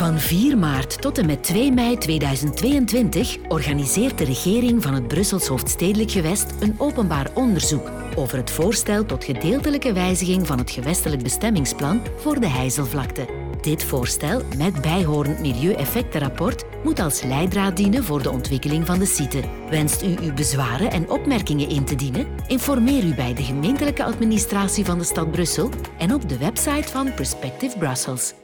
Van 4 maart tot en met 2 mei 2022 organiseert de regering van het Brussels hoofdstedelijk gewest een openbaar onderzoek over het voorstel tot gedeeltelijke wijziging van het gewestelijk bestemmingsplan voor de Heizelvlakte. Dit voorstel, met bijhorend milieueffectenrapport, moet als leidraad dienen voor de ontwikkeling van de site. Wenst u uw bezwaren en opmerkingen in te dienen? Informeer u bij de gemeentelijke administratie van de stad Brussel en op de website van Perspective Brussels.